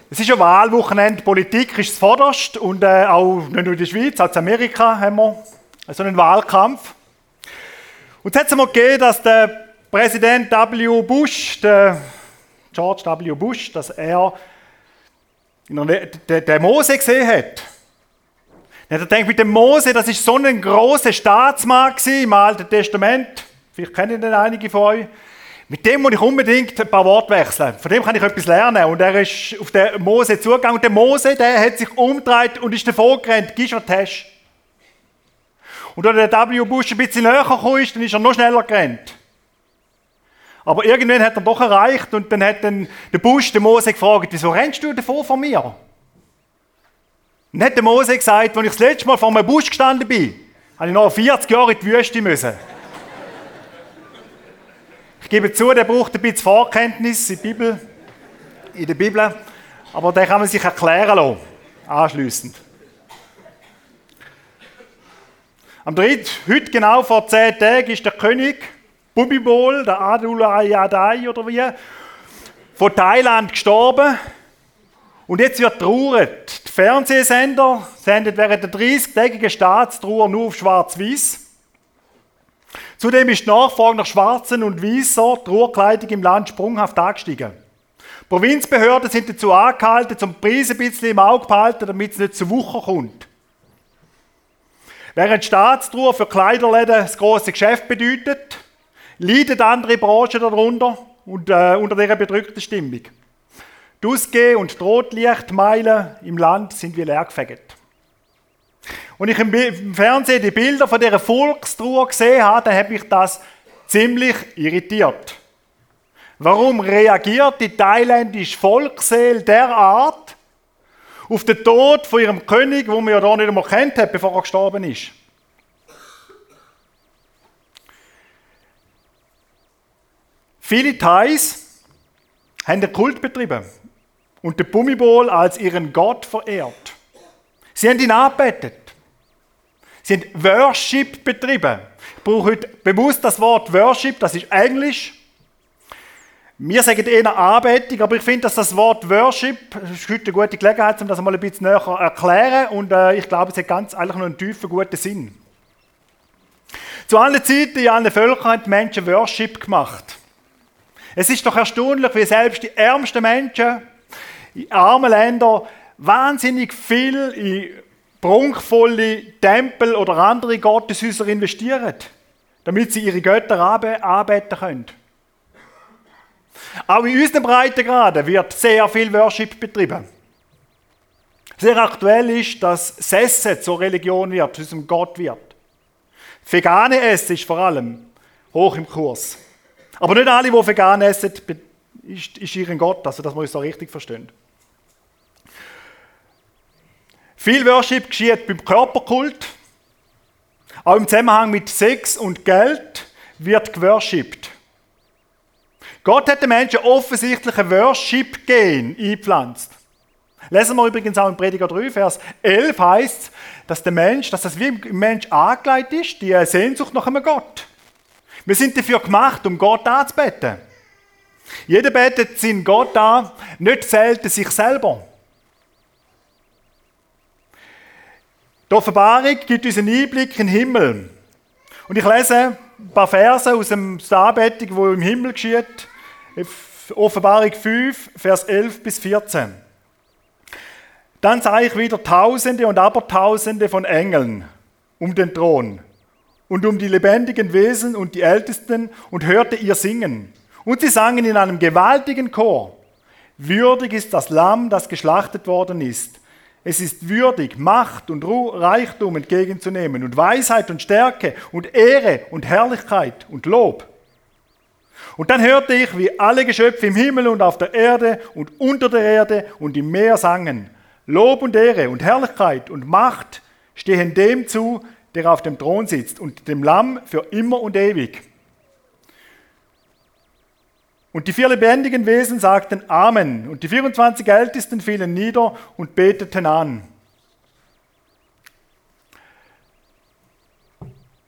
Es ist ja Wahlwochenende, Politik ist zuvorderst und auch nicht nur in der Schweiz, auch in Amerika haben wir so einen Wahlkampf. Und es hat es einmal gegeben, dass der Präsident W. Bush, der George W. Bush, dass er den Mose gesehen hat. Dann hat er gedacht, mit dem Mose, das ist so ein grosser Staatsmann im Alten Testament, vielleicht kennen den einige von euch. Mit dem muss ich unbedingt ein paar Worte wechseln. Von dem kann ich etwas lernen. Und er ist auf den Mose zugegangen. Und der Mose, der hat sich umgedreht und ist davor gerannt. Gibst was du hast. Und als der W. Bush ein bisschen näher gekommen ist, dann ist er noch schneller gerannt. Aber irgendwann hat er doch erreicht und dann hat der Bush den Mose gefragt, wieso rennst du davor von mir? Und dann hat der Mose gesagt, als ich das letzte Mal vor einem Busch gestanden bin, habe ich noch 40 Jahre in die Wüste müssen. Ich gebe zu, der braucht ein bisschen Vorkenntnis in der Bibel, aber den kann man sich erklären lassen, anschliessend. Heute genau vor 10 Tagen ist der König Bhumibol, der Adulai oder wie, von Thailand gestorben. Und jetzt wird traurig. Die Fernsehsender senden während der 30-tägigen Staatstrauer nur auf Schwarz-Weiß. Zudem ist die Nachfrage nach schwarzen und weißer Trauerkleidung im Land sprunghaft angestiegen. Provinzbehörden sind dazu angehalten, zum Preis ein bisschen im Auge zu behalten, damit es nicht zu Wucher kommt. Während die Staatstrauer für Kleiderläden das grosse Geschäft bedeutet, leiden andere Branchen darunter und unter dieser bedrückten Stimmung. Die Ausgeh- und Rotlichtmeilen im Land sind wie leergefegt. Und ich im Fernsehen die Bilder von dieser Volkstrauer gesehen habe, dann hat mich das ziemlich irritiert. Warum reagiert die thailändische Volksseele derart auf den Tod von ihrem König, den man ja da nicht einmal kennt hat, bevor er gestorben ist? Viele Thais haben den Kult betrieben und den Bhumibol als ihren Gott verehrt. Sie haben ihn angebetet. Sie haben Worship betrieben. Ich brauche heute bewusst das Wort Worship, das ist Englisch. Wir sagen eher Anbetung, aber ich finde, dass das Wort Worship, das ist heute eine gute Gelegenheit, um das mal ein bisschen näher zu erklären. Und ich glaube, es hat ganz eigentlich noch einen tiefen, guten Sinn. Zu allen Zeiten, in allen Völkern haben die Menschen Worship gemacht. Es ist doch erstaunlich, wie selbst die ärmsten Menschen in armen Ländern wahnsinnig viel in prunkvolle Tempel oder andere Gotteshäuser investieren, damit sie ihre Götter anbeten können. Auch in unseren Breitengraden wird sehr viel Worship betrieben. Sehr aktuell ist, dass das Essen zur Religion wird, zu unserem Gott wird. Das vegane Essen ist vor allem hoch im Kurs. Aber nicht alle, die vegan essen, ist ihren Gott, also das muss ich so richtig verstehen. Viel Worship geschieht beim Körperkult. Auch im Zusammenhang mit Sex und Geld wird geworshipped. Gott hat den Menschen offensichtlich ein Worship-Gen eingepflanzt. Lesen wir übrigens auch in Prediger 3, Vers 11 heißt es, dass das wie im Mensch angelegt ist, die Sehnsucht nach einem Gott. Wir sind dafür gemacht, um Gott anzubeten. Jeder betet seinen Gott an, nicht selten sich selber. Die Offenbarung gibt uns einen Einblick in den Himmel. Und ich lese ein paar Verse aus der Anbetung, die im Himmel geschieht. Offenbarung 5, Vers 11 bis 14. Dann sah ich wieder Tausende und Abertausende von Engeln um den Thron und um die lebendigen Wesen und die Ältesten und hörte ihr singen. Und sie sangen in einem gewaltigen Chor: Würdig ist das Lamm, das geschlachtet worden ist. Es ist würdig, Macht und Reichtum entgegenzunehmen und Weisheit und Stärke und Ehre und Herrlichkeit und Lob. Und dann hörte ich, wie alle Geschöpfe im Himmel und auf der Erde und unter der Erde und im Meer sangen: Lob und Ehre und Herrlichkeit und Macht stehen dem zu, der auf dem Thron sitzt, und dem Lamm für immer und ewig. Und die 4 lebendigen Wesen sagten Amen, und die 24 Ältesten fielen nieder und beteten an.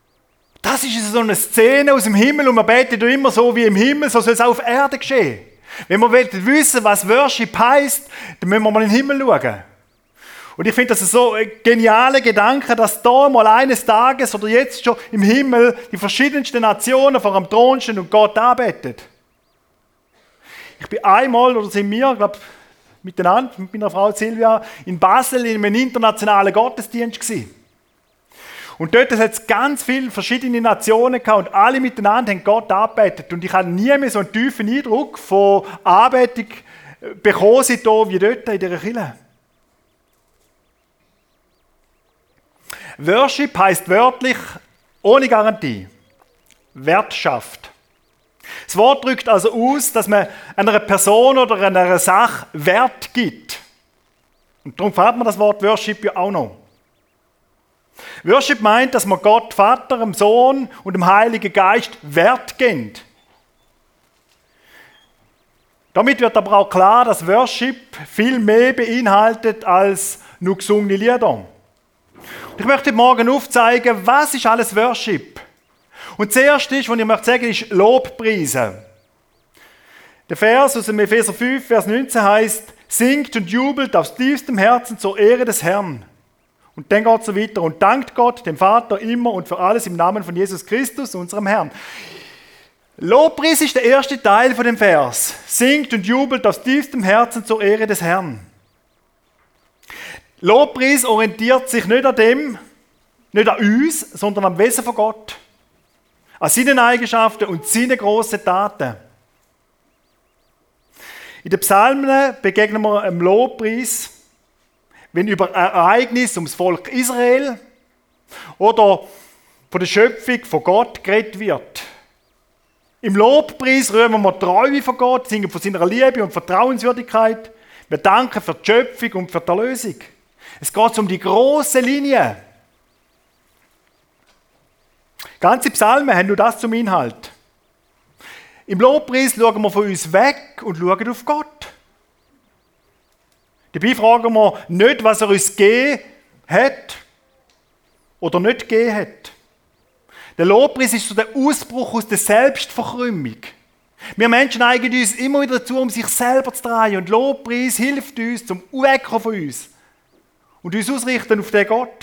Das ist so eine Szene aus dem Himmel und man betet immer so wie im Himmel, so soll es auch auf Erde geschehen. Wenn wir wissen, was Worship heisst, dann müssen wir mal in den Himmel schauen. Und ich finde das so ein genialer Gedanke, dass da mal eines Tages oder jetzt schon im Himmel die verschiedensten Nationen vor dem Thron stehen und Gott anbeten. Ich bin einmal, oder sind wir, glaube miteinander, mit meiner Frau Silvia, in Basel in einem internationalen Gottesdienst gewesen. Und dort hat es ganz viele verschiedene Nationen gehabt und alle miteinander haben Gott angebetet. Und ich habe nie mehr so einen tiefen Eindruck von Anbetung bekommen wie dort in dieser Kirche. Worship heisst wörtlich, ohne Garantie, Wert schafft. Das Wort drückt also aus, dass man einer Person oder einer Sache Wert gibt. Und darum findet man das Wort Worship ja auch noch. Worship meint, dass man Gott, Vater, dem Sohn und dem Heiligen Geist Wert gibt. Damit wird aber auch klar, dass Worship viel mehr beinhaltet als nur gesungene Lieder. Ich möchte heute Morgen aufzeigen, was ist alles Worship. Und das Erste, was ich möchte sagen, ist Lobpreisen. Der Vers aus dem Epheser 5, Vers 19 heißt: Singt und jubelt aus tiefstem Herzen zur Ehre des Herrn. Und dann geht es so weiter. Und dankt Gott, dem Vater, immer und für alles im Namen von Jesus Christus, unserem Herrn. Lobpreis ist der erste Teil von dem Vers. Singt und jubelt aus tiefstem Herzen zur Ehre des Herrn. Lobpreis orientiert sich nicht an dem, nicht an uns, sondern am Wesen von Gott. An seinen Eigenschaften und seinen grossen Taten. In den Psalmen begegnen wir einem Lobpreis, wenn über Ereignisse ums Volk Israel oder von der Schöpfung von Gott geredet wird. Im Lobpreis rühmen wir die Treue von Gott, singen von seiner Liebe und Vertrauenswürdigkeit. Wir danken für die Schöpfung und für die Erlösung. Es geht um die grosse Linie. Ganze Psalmen haben nur das zum Inhalt. Im Lobpreis schauen wir von uns weg und schauen auf Gott. Dabei fragen wir nicht, was er uns gegeben hat oder nicht gegeben hat. Der Lobpreis ist so der Ausbruch aus der Selbstverkrümmung. Wir Menschen neigen uns immer wieder dazu, um sich selber zu drehen. Und Lobpreis hilft uns zum Wegkommen von uns und uns ausrichten auf den Gott.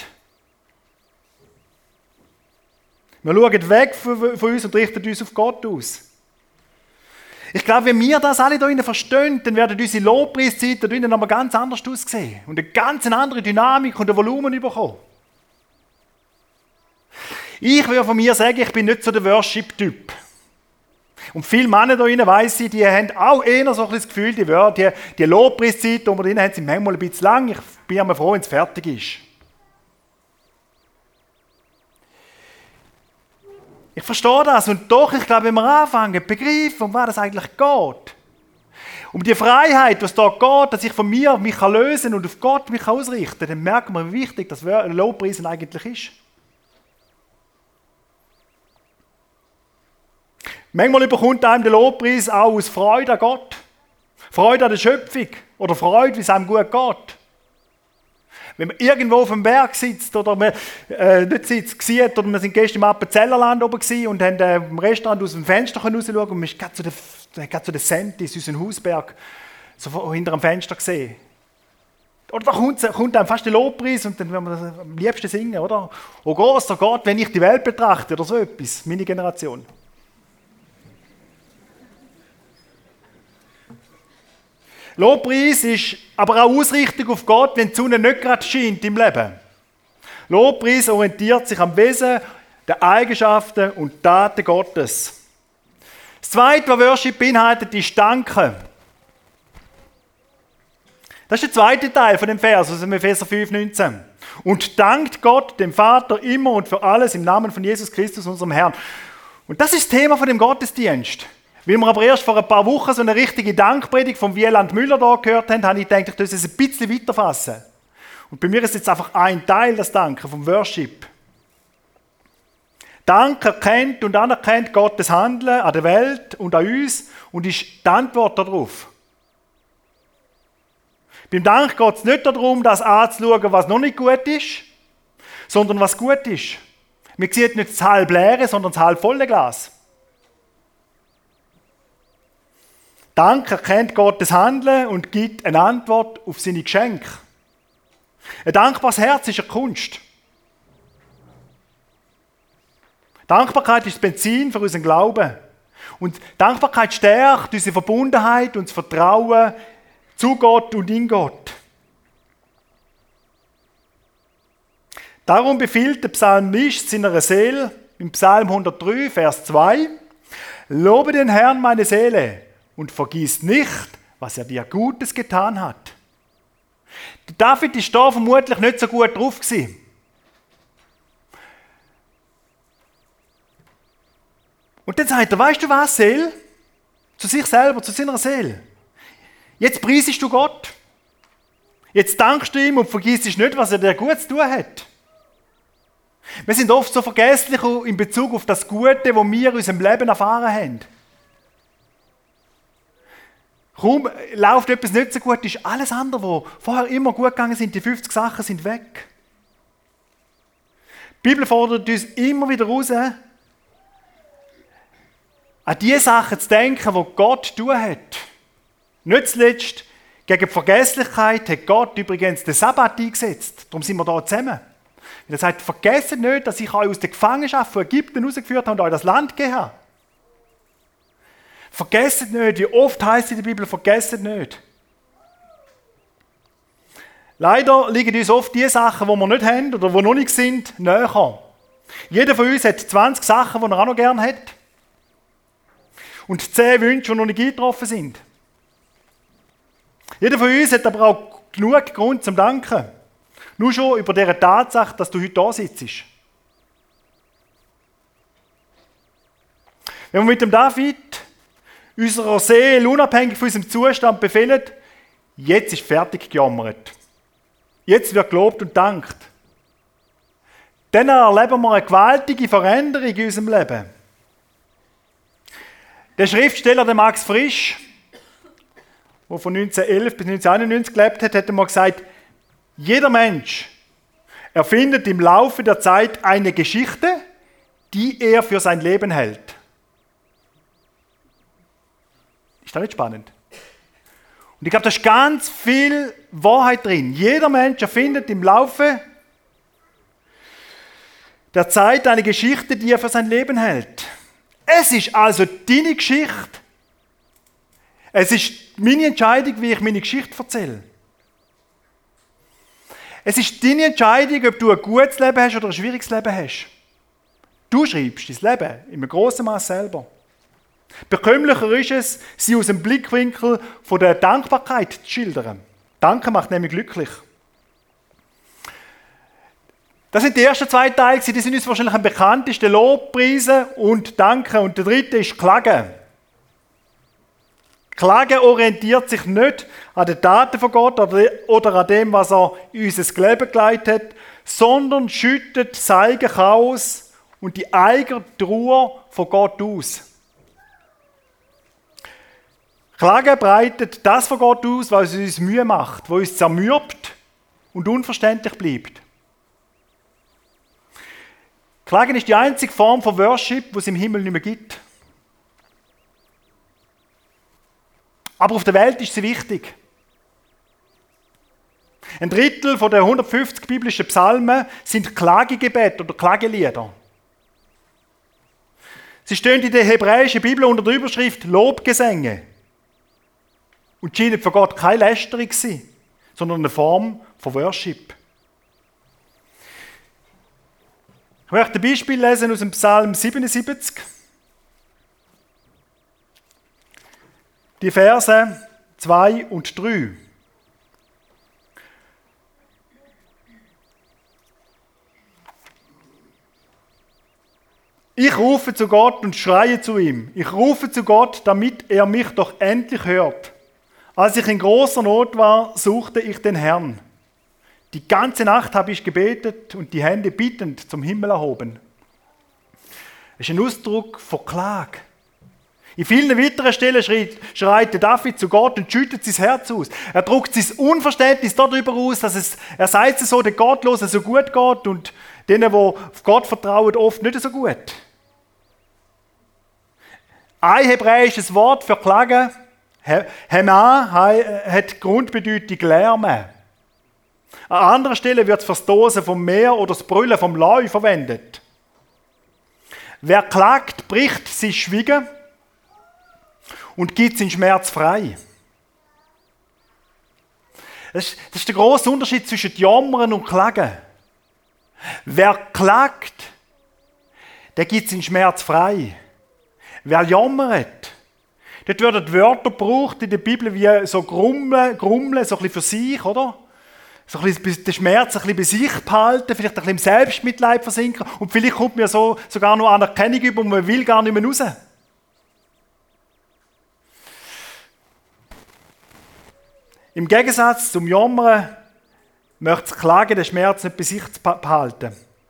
Wir schauen weg von uns und richten uns auf Gott aus. Ich glaube, wenn wir das alle hier drinnen verstehen, dann werden unsere Lobpreiszeit da drinnen nochmal ganz anders aussehen und eine ganz andere Dynamik und ein Volumen bekommen. Ich würde von mir sagen, ich bin nicht so der Worship-Typ. Und viele Männer da drinnen, weiss ich, die haben auch eher so ein das Gefühl, die Lobpreiszeit, die wir drinnen haben, sind manchmal ein bisschen lang. Ich bin immer froh, wenn es fertig ist. Ich verstehe das und doch, ich glaube, wenn wir anfangen, begreifen, um was das eigentlich geht, um die Freiheit, was da geht, dass ich von mir mich lösen und auf Gott mich ausrichten kann, dann merken wir, wie wichtig das Lobpreisen eigentlich ist. Manchmal bekommt einem der Lobpreis auch aus Freude an Gott, Freude an der Schöpfung oder Freude, wie es einem gut geht. Wenn man irgendwo auf dem Berg sitzt oder man nicht sieht, oder wir sind gestern im Appenzellerland oben gewesen und haben im Restaurant aus dem Fenster rausschauen und man ist gerade zu den Sentis, unseren Hausberg, so hinter dem Fenster gesehen. Oder da kommt einem fast der Lobpreis und dann werden wir das am liebsten singen, oder? Oh großer Gott, wenn ich die Welt betrachte, oder so etwas, meine Generation. Lobpreis ist aber auch Ausrichtung auf Gott, wenn die Sonne nicht gerade scheint im Leben. Lobpreis orientiert sich am Wesen, den Eigenschaften und Taten Gottes. Das Zweite, was Worship beinhaltet, ist Danken. Das ist der zweite Teil von dem Vers aus dem Epheser 5,19. Und dankt Gott, dem Vater, immer und für alles im Namen von Jesus Christus, unserem Herrn. Und das ist das Thema von dem Gottesdienst. Weil wir aber erst vor ein paar Wochen so eine richtige Dankpredigt von Wieland Müller da gehört haben, habe ich gedacht, ich muss es ein bisschen weiterfassen. Und bei mir ist jetzt einfach ein Teil, das Danken vom Worship. Dank erkennt und anerkennt Gottes Handeln an der Welt und an uns und ist die Antwort darauf. Beim Dank geht es nicht darum, das anzuschauen, was noch nicht gut ist, sondern was gut ist. Man sieht nicht das halb leere, sondern das halb volle Glas. Dank erkennt Gottes Handeln und gibt eine Antwort auf seine Geschenke. Ein dankbares Herz ist eine Kunst. Dankbarkeit ist das Benzin für unseren Glauben. Und Dankbarkeit stärkt unsere Verbundenheit und das Vertrauen zu Gott und in Gott. Darum befiehlt der Psalmist seiner Seele im Psalm 103, Vers 2: Lobe den Herrn, meine Seele, und vergiss nicht, was er dir Gutes getan hat. David ist da vermutlich nicht so gut drauf gewesen. Und dann sagt er, weißt du was, Seele? Zu sich selber, zu seiner Seele. Jetzt preisest du Gott. Jetzt dankst du ihm und vergisst nicht, was er dir gut zu tun hat. Wir sind oft so vergesslich in Bezug auf das Gute, das wir in unserem Leben erfahren haben. Kaum läuft etwas nicht so gut, ist alles andere, was vorher immer gut gegangen sind, die 50 Sachen sind weg. Die Bibel fordert uns immer wieder raus, an die Sachen zu denken, die Gott zu tun hat. Nicht zuletzt gegen die Vergesslichkeit hat Gott übrigens den Sabbat eingesetzt. Darum sind wir hier zusammen. Er sagt, vergesst nicht, dass ich euch aus der Gefangenschaft von Ägypten herausgeführt habe und euch das Land gegeben habe. Vergesst nicht, wie oft heißt in der Bibel, vergesst nicht. Leider liegen uns oft die Sachen, die wir nicht haben oder die noch nicht sind, näher. Jeder von uns hat 20 Sachen, die er auch noch gerne hat. Und 10 Wünsche, die noch nicht eingetroffen sind. Jeder von uns hat aber auch genug Grund zum Danken. Nur schon über diese Tatsache, dass du heute da sitzt. Wenn wir mit dem David unserer Seele unabhängig von unserem Zustand befehlen, jetzt ist fertig gejammert. Jetzt wird gelobt und dankt. Dann erleben wir eine gewaltige Veränderung in unserem Leben. Der Schriftsteller, der Max Frisch, der von 1911 bis 1991 gelebt hat, hat einmal gesagt, jeder Mensch erfindet im Laufe der Zeit eine Geschichte, die er für sein Leben hält. Ist das nicht spannend? Und ich glaube, da ist ganz viel Wahrheit drin. Jeder Mensch erfindet im Laufe der Zeit eine Geschichte, die er für sein Leben hält. Es ist also deine Geschichte. Es ist meine Entscheidung, wie ich meine Geschichte erzähle. Es ist deine Entscheidung, ob du ein gutes Leben hast oder ein schwieriges Leben hast. Du schreibst dein Leben in einem grossen Maß selber. Bekömmlicher ist es, sie aus dem Blickwinkel von der Dankbarkeit zu schildern. Danken macht nämlich glücklich. Das sind die ersten 2 Teile, die sind uns wahrscheinlich am bekanntesten: Lobpreisen und Danken. Und der dritte ist Klagen. Klagen orientiert sich nicht an den Taten von Gott oder an dem, was er in unser Leben geleitet hat, sondern schüttet sein eigenes Chaos und die eigene Trauer von Gott aus. Klagen breitet das von Gott aus, was uns Mühe macht, was uns zermürbt und unverständlich bleibt. Klagen ist die einzige Form von Worship, die es im Himmel nicht mehr gibt. Aber auf der Welt ist sie wichtig. Ein Drittel der 150 biblischen Psalmen sind Klagegebete oder Klagelieder. Sie stehen in der hebräischen Bibel unter der Überschrift Lobgesänge und scheinen für Gott keine Lästerung zu sein, sondern eine Form von Worship. Ich möchte ein Beispiel lesen aus dem Psalm 77. Die Verse 2 und 3. Ich rufe zu Gott und schreie zu ihm. Ich rufe zu Gott, damit er mich doch endlich hört. Als ich in großer Not war, suchte ich den Herrn. Die ganze Nacht habe ich gebetet und die Hände bittend zum Himmel erhoben. Das ist ein Ausdruck von Klage. In vielen weiteren Stellen schreit David zu Gott und schüttet sein Herz aus. Er drückt sein Unverständnis darüber aus, dass er sagt es so, den Gottlosen so gut geht und denen, die auf Gott vertrauen, oft nicht so gut. Ein hebräisches Wort für Klagen Hema hat Grundbedeutung Lärmen. An anderer Stelle wird das Verstoßen vom Meer oder das Brüllen vom Leu verwendet. Wer klagt, bricht sein Schweigen und gibt seinen Schmerz frei. Das ist der grosse Unterschied zwischen Jammern und Klagen. Wer klagt, der gibt seinen Schmerz frei. Wer jammert, dort werden Wörter gebraucht in der Bibel wie so grummeln, so ein bisschen für sich, oder? So ein bisschen den Schmerz ein bisschen bei sich behalten, vielleicht ein bisschen im Selbstmitleid versinken und vielleicht kommt mir sogar noch Anerkennung über und man will gar nicht mehr raus. Im Gegensatz zum Jammern möchte das Klagen den Schmerz nicht bei sich behalten.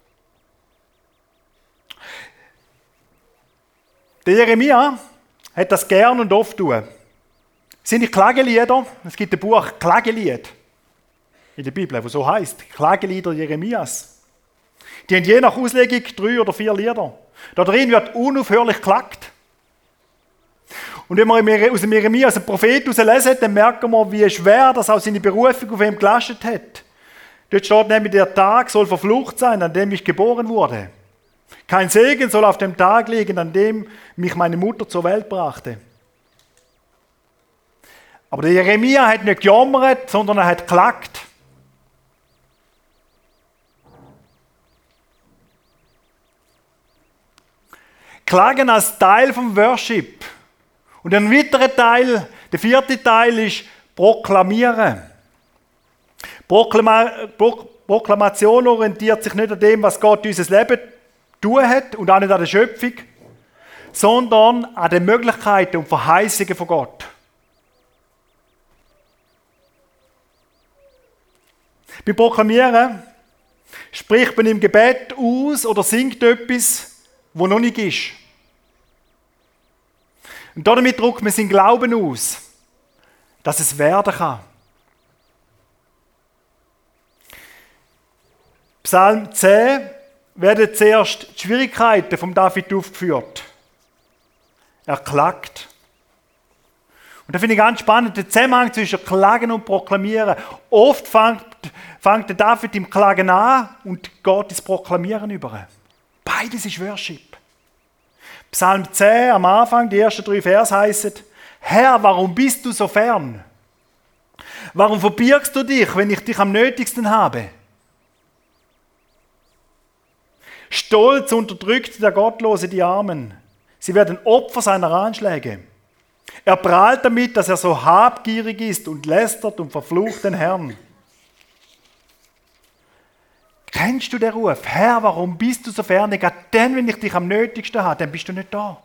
Der Jeremia hat das gern und oft tun. Seine Klagelieder, es gibt ein Buch Klagelied in der Bibel, das so heißt, Klagelieder Jeremias. Die haben je nach Auslegung 3 oder 4 Lieder. Da drin wird unaufhörlich geklagt. Und wenn wir aus dem Jeremia, aus dem Prophet lesen, dann merken wir, wie schwer das auch seine Berufung auf ihm gelastet hat. Dort steht nämlich, der Tag soll verflucht sein, an dem ich geboren wurde. Kein Segen soll auf dem Tag liegen, an dem mich meine Mutter zur Welt brachte. Aber der Jeremia hat nicht gejammert, sondern er hat geklagt. Klagen als Teil vom Worship. Und ein weiterer Teil, der 4. Teil, ist Proklamieren. Proklamation orientiert sich nicht an dem, was Gott in unser Leben tun hat und auch nicht an der Schöpfung, sondern an den Möglichkeiten und Verheißungen von Gott. Beim Proklamieren spricht man im Gebet aus oder singt etwas, wo noch nicht ist. Und damit drückt man seinen Glauben aus, dass es werden kann. Psalm 10 werden zuerst die Schwierigkeiten von David aufgeführt. Er klagt. Und da finde ich ganz spannend, den Zusammenhang zwischen Klagen und Proklamieren. Oft fängt der David im Klagen an und geht ins Proklamieren über. Beides ist Worship. Psalm 10 am Anfang, die ersten 3 Verse heißen: Herr, warum bist du so fern? Warum verbirgst du dich, wenn ich dich am nötigsten habe? Stolz unterdrückt der Gottlose die Armen. Sie werden Opfer seiner Anschläge. Er prahlt damit, dass er so habgierig ist und lästert und verflucht den Herrn. Kennst du den Ruf? Herr, warum bist du so fern? Gerade dann, wenn ich dich am nötigsten habe, dann bist du nicht da.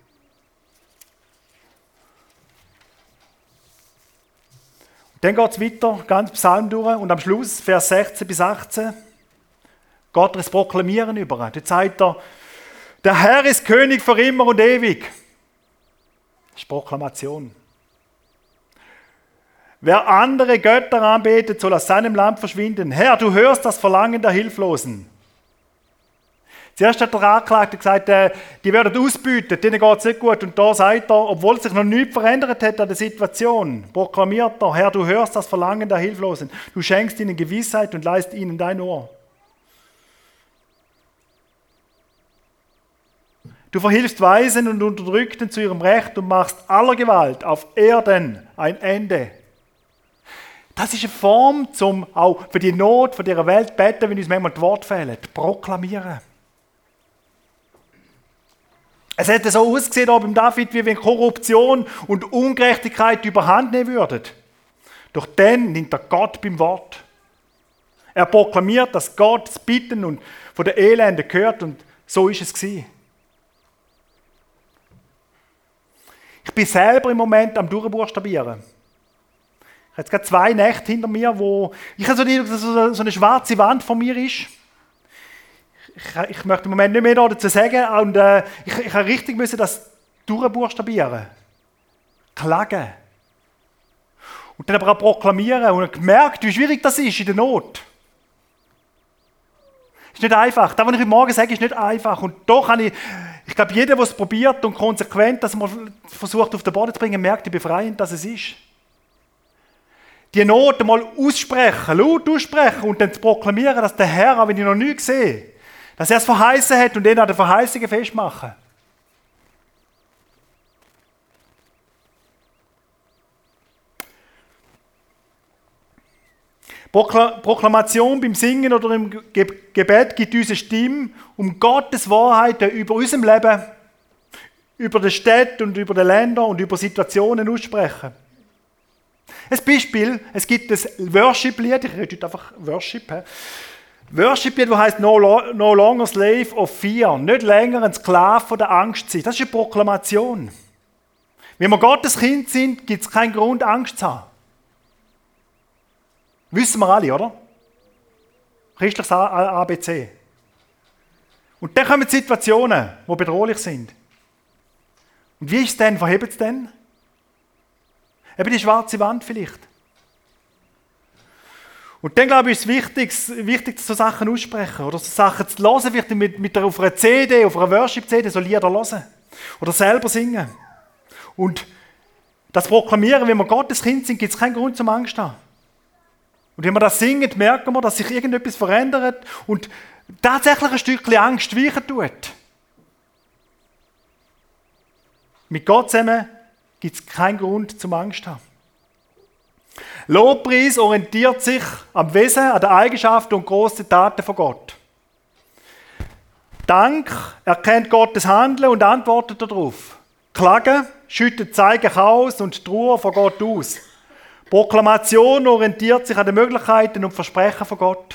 Dann geht es weiter, ganz Psalm durch und am Schluss, Vers 16 bis 18, geht er ins Proklamieren über. Dort sagt er, der Herr ist König für immer und ewig. Das ist Proklamation. Wer andere Götter anbetet, soll aus seinem Land verschwinden. Herr, du hörst das Verlangen der Hilflosen. Zuerst hat der Anklagte gesagt, die werden ausbeutet, denen geht es nicht gut. Und da sagt er, obwohl sich noch nichts verändert hat an der Situation, proklamiert er, Herr, du hörst das Verlangen der Hilflosen. Du schenkst ihnen Gewissheit und leist ihnen dein Ohr. Du verhilfst Weisen und Unterdrückten zu ihrem Recht und machst aller Gewalt auf Erden ein Ende. Das ist eine Form, um auch für die Not von dieser Welt zu beten, wenn uns manchmal die Worte fehlen. Proklamieren. Es hätte so ausgesehen beim David, wie wenn Korruption und Ungerechtigkeit überhand nehmen würden. Doch dann nimmt er Gott beim Wort. Er proklamiert, dass Gott das Bitten und von den Elenden gehört und so ist es gewesen. Ich bin selber im Moment am Durchbuchstabieren. Ich habe jetzt gerade 2 Nächte hinter mir, wo ich so eine schwarze Wand vor mir ist. Ich möchte im Moment nicht mehr dazu sagen. Und ich habe richtig das durchbuchstabieren. Klagen. Und dann aber auch proklamieren. Und gemerkt, wie schwierig das ist in der Not. Ist nicht einfach. Das, was ich heute Morgen sage, ist nicht einfach. Und doch habe ich Ich glaube, jeder, der es probiert und konsequent das mal versucht auf den Boden zu bringen, merkt, wie befreiend das ist. Die Not mal aussprechen, laut aussprechen und dann zu proklamieren, dass der Herr, auch wenn ich noch nie sehe, dass er es verheißen hat und den an den Verheißungen festmachen. Proklamation beim Singen oder im Gebet gibt uns eine Stimme, um Gottes Wahrheiten über unserem Leben, über die Städte und über die Länder und über Situationen aussprechen. Ein Beispiel, es gibt ein Worship-Lied, ich rede heute einfach Worship. Worship-Lied, das heisst no longer slave of fear, nicht länger ein Sklave der Angst sein. Das ist eine Proklamation. Wenn wir Gottes Kind sind, gibt es keinen Grund, Angst zu haben. Wissen wir alle, oder? Christliches ABC. Und dann kommen Situationen, die bedrohlich sind. Und wie ist es denn? Verhebt es denn? Eben die schwarze Wand vielleicht. Und dann, glaube ich, ist es wichtig, so Sachen aussprechen oder so Sachen zu hören, vielleicht auf einer CD, auf einer Worship-CD, so Lieder hören. Oder selber singen. Und das proklamieren, wenn wir Gottes Kind sind, gibt es keinen Grund zum Angst zu haben. Und wenn wir das singen, merken wir, dass sich irgendetwas verändert und tatsächlich ein Stückchen Angst weichen tut. Mit Gott zusammen gibt es keinen Grund zum Angst zu haben. Lobpreis orientiert sich am Wesen, an den Eigenschaften und grossen Taten von Gott. Dank erkennt Gottes Handeln und antwortet darauf. Klagen schüttet Zeigen Chaos und Trauer von Gott aus. Proklamation orientiert sich an den Möglichkeiten und Versprechen von Gott.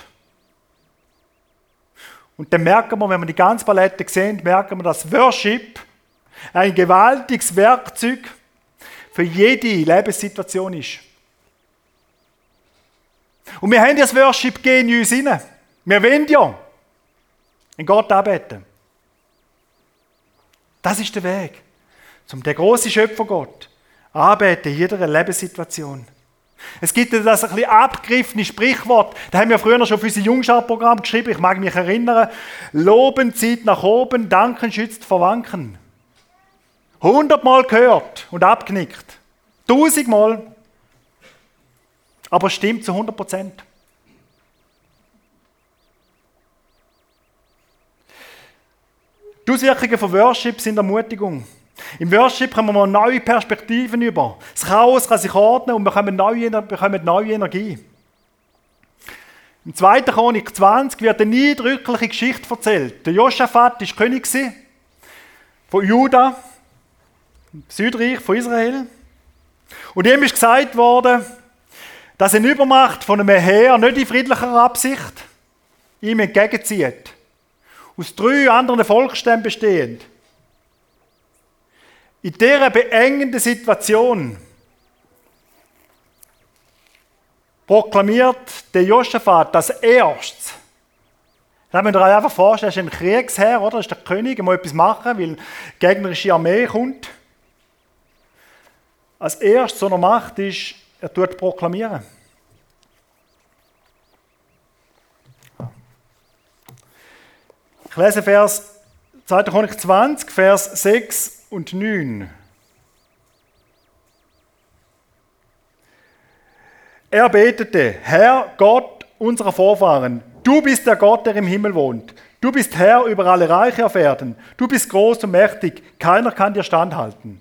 Und dann merken wir, wenn wir die ganze Palette sehen, merken wir, dass Worship ein gewaltiges Werkzeug für jede Lebenssituation ist. Und wir haben ja das Worship in uns hinein. Wir wollen ja in Gott anbeten. Das ist der Weg, um den grossen Schöpfer Gott anbeten in jeder Lebenssituation. Es gibt das ein bisschen abgegriffene Sprichwort, da haben wir früher schon für unser Jungschar-Programm geschrieben, ich mag mich erinnern, Loben zieht nach oben, Danken schützt vor Wanken. 100-mal gehört und abgenickt. 1000-mal. Aber es stimmt zu 100%. Die Auswirkungen von Worship sind Ermutigung. Im Worship haben wir mal neue Perspektiven über. Das Chaos kann sich ordnen und wir bekommen neue Energie. Im 2. Chronik 20 wird eine eindrückliche Geschichte erzählt. Der Josaphat war König von Juda, Südreich von Israel. Und ihm ist gesagt worden, dass eine Übermacht von einem Heer nicht in friedlicher Absicht ihm entgegenzieht. Aus 3 anderen Volksstämmen bestehend. In dieser beengenden Situation proklamiert der Josaphat das Erstes. Das müsst ihr euch einfach vorstellen, das ist ein Kriegsherr, oder? Das ist der König, er muss etwas machen, weil die gegnerische Armee kommt. Als erstes, was er macht, ist, er tut proklamieren. Ich lese Vers 2. Chronik 20, Vers 6 und 9. Er betete, Herr Gott unserer Vorfahren, du bist der Gott, der im Himmel wohnt. Du bist Herr über alle Reiche auf Erden. Du bist groß und mächtig. Keiner kann dir standhalten.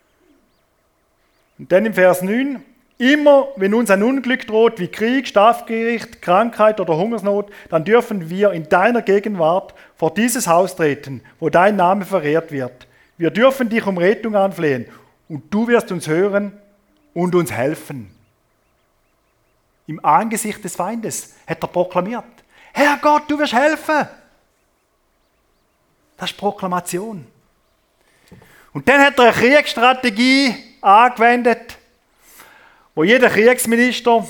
Und dann im Vers 9. Immer, wenn uns ein Unglück droht, wie Krieg, Strafgericht, Krankheit oder Hungersnot, dann dürfen wir in deiner Gegenwart vor dieses Haus treten, wo dein Name verehrt wird. Wir dürfen dich um Rettung anflehen und du wirst uns hören und uns helfen. Im Angesicht des Feindes hat er proklamiert. Herr Gott, du wirst helfen. Das ist Proklamation. Und dann hat er eine Kriegsstrategie angewendet, wo jeder Kriegsminister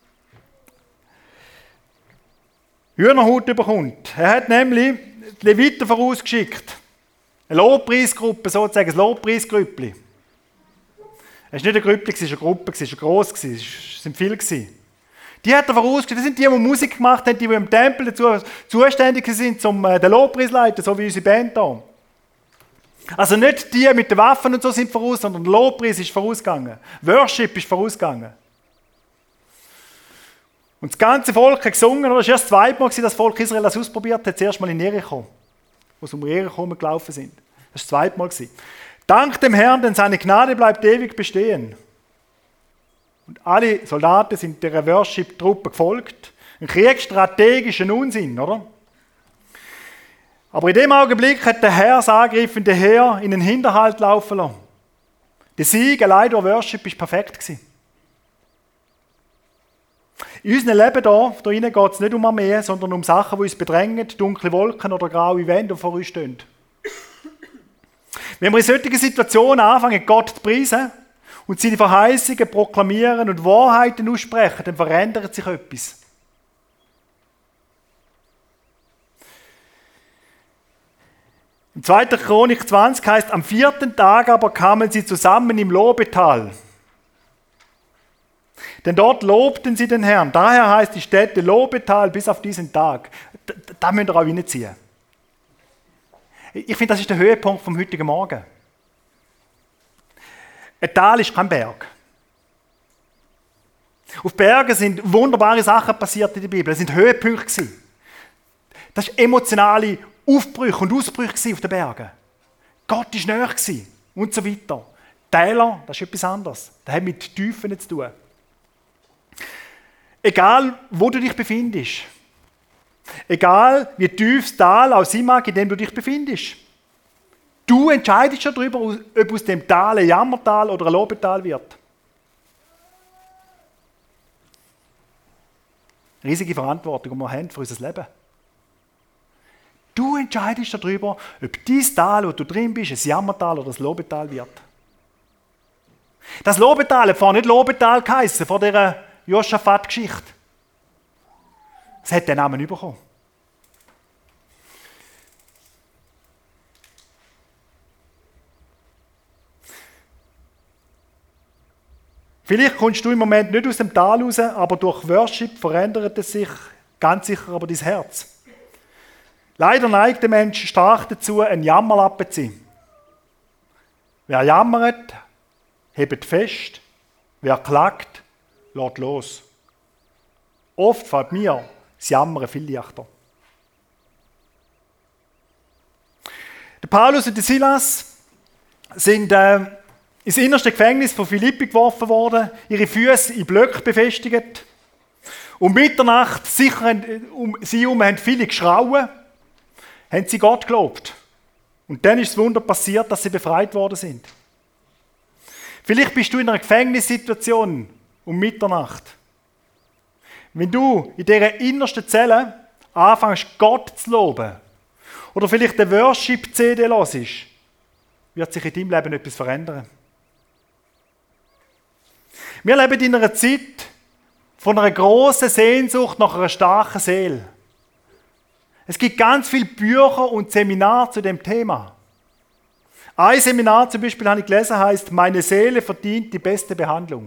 Hühnerhaut bekommt. Er hat nämlich die Leviten vorausgeschickt. Eine Lobpreisgruppe, sozusagen ein Lobpreisgrüppli. Es war nicht eine Grüppli, es war eine Gruppe, es war gross, es sind viele. Die hat er vorausgeschickt. Das sind die Musik gemacht haben, die im Tempel dazu zuständig sind, um den Lobpreis zu leiten, so wie unsere Band hier. Also nicht die mit den Waffen und so sind voraus, sondern der Lobpreis ist vorausgegangen. Worship ist vorausgegangen. Und das ganze Volk hat gesungen, oder? Das war erst das zweite Mal, dass das Volk Israel das ausprobiert hat, zuerst mal in Jericho, wo sie um Jericho gelaufen sind. Das war das zweite Mal. Dank dem Herrn, denn seine Gnade bleibt ewig bestehen. Und alle Soldaten sind der Worship-Truppe gefolgt. Ein kriegsstrategischer Unsinn, oder? Aber in dem Augenblick hat der Herr das angreifende Heer in den Hinterhalt laufen lassen. Der Sieg allein durch Worship war perfekt gewesen. In unserem Leben hier drinnen geht es nicht um Armee, sondern um Sachen, die uns bedrängen, dunkle Wolken oder graue Wände, die vor uns stehen. Wenn wir in solchen Situationen anfangen, Gott zu preisen und seine Verheißungen proklamieren und Wahrheiten aussprechen, dann verändert sich etwas. Im 2. Chronik 20 heißt, am 4. Tag aber kamen sie zusammen im Lobetal. Denn dort lobten sie den Herrn. Daher heißt die Stätte Lobetal bis auf diesen Tag. Da müsst ihr auch reinziehen. Ich finde, das ist der Höhepunkt vom heutigen Morgen. Ein Tal ist kein Berg. Auf Bergen sind wunderbare Sachen passiert in der Bibel. Es sind Höhepunkte gewesen. Das waren emotionale Aufbrüche und Ausbrüche auf den Bergen. Gott war nahe gewesen und so weiter. Täler, das ist etwas anderes. Das hat mit Tiefen zu tun. Egal, wo du dich befindest, egal wie tief das Tal auch sein mag, in dem du dich befindest, du entscheidest schon darüber, ob aus dem Tal ein Jammertal oder ein Lobetal wird. Riesige Verantwortung, die wir haben für unser Leben. Du entscheidest darüber, ob dein Tal, wo du drin bist, ein Jammertal oder ein Lobetal wird. Das Lobetal hat vorher nicht Lobetal geheissen, vor dieser Josaphat-Geschichte. Es hat den Namen bekommen. Vielleicht kommst du im Moment nicht aus dem Tal raus, aber durch Worship verändert es sich ganz sicher aber dein Herz. Leider neigt der Mensch stark dazu, ein Jammerlappen zu sein. Wer jammert, hebt fest. Wer klagt, lässt los. Oft fällt mir das Jammern viel leichter. Der Paulus und der Silas sind ins innerste Gefängnis von Philippi geworfen worden, ihre Füße in Blöcke befestigt. Um Mitternacht, sicher um sie herum, haben viele geschrauen, haben sie Gott gelobt. Und dann ist das Wunder passiert, dass sie befreit worden sind. Vielleicht bist du in einer Gefängnissituation um Mitternacht. Wenn du in dieser innersten Zelle anfängst, Gott zu loben oder vielleicht eine Worship-CD hörst, wird sich in deinem Leben etwas verändern. Wir leben in einer Zeit von einer grossen Sehnsucht nach einer starken Seele. Es gibt ganz viele Bücher und Seminare zu dem Thema. Ein Seminar zum Beispiel habe ich gelesen, heißt «Meine Seele verdient die beste Behandlung».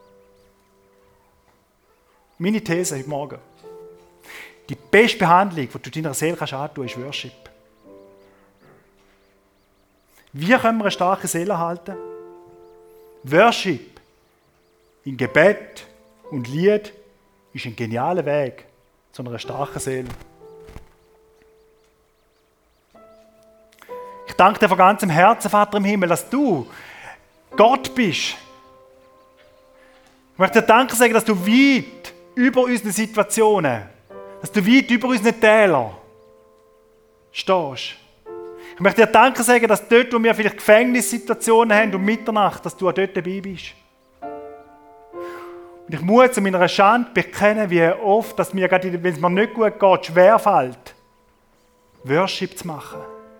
Meine These heute Morgen. Die beste Behandlung, die du deiner Seele antun kannst, ist Worship. Wie können wir eine starke Seele halten? Worship in Gebet und Lied ist ein genialer Weg zu einer starken Seele. Ich danke dir von ganzem Herzen, Vater im Himmel, dass du Gott bist. Ich möchte dir Danke sagen, dass du weit über unsere Situationen, dass du weit über unsere Täler stehst. Ich möchte dir Danke sagen, dass dort, wo wir vielleicht Gefängnissituationen haben um Mitternacht, dass du auch dort dabei bist. Und ich muss zu meiner Schande bekennen, wie oft, dass mir, gerade wenn es mir nicht gut geht, schwerfällt, Worship zu machen.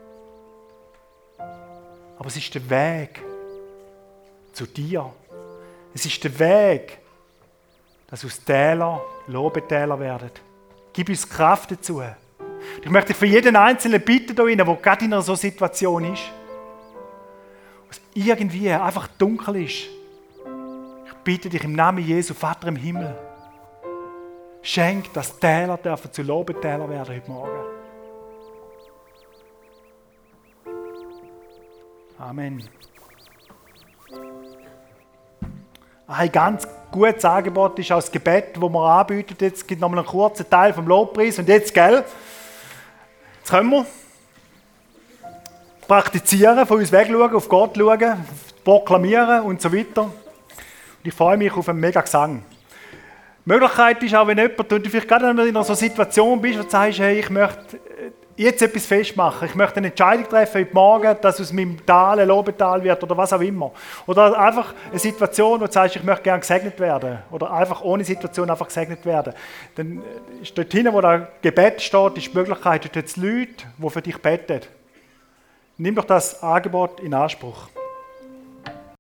Aber es ist der Weg zu dir. Es ist der Weg, dass aus Täler Lobetäler werden. Gib uns Kraft dazu. Ich möchte dich für jeden Einzelnen bitten, der gerade in einer so Situation ist, was irgendwie einfach dunkel ist. Ich bitte dich im Namen Jesu, Vater im Himmel, schenk, dass Täler dürfen zu Lobetäler werden heute Morgen. Amen. Ein ganz gutes Angebot ist auch das Gebet, das wir anbieten. Jetzt gibt es nochmal einen kurzen Teil vom Lobpreis. Und jetzt, gell, jetzt können wir praktizieren, von uns wegschauen, auf Gott schauen, proklamieren und so weiter. Und ich freue mich auf einen mega Gesang. Die Möglichkeit ist auch, wenn jemand, du vielleicht gerade in einer so Situation bist, wo du sagst, hey, ich möchte jetzt etwas festmachen. Ich möchte eine Entscheidung treffen heute Morgen, dass aus meinem Tal ein Lobetal wird oder was auch immer. Oder einfach eine Situation, wo du sagst, ich möchte gerne gesegnet werden. Oder einfach ohne Situation einfach gesegnet werden. Dann ist dort hinten, wo das Gebet steht, ist die Möglichkeit, dort jetzt Leute, die für dich beten. Nimm doch das Angebot in Anspruch.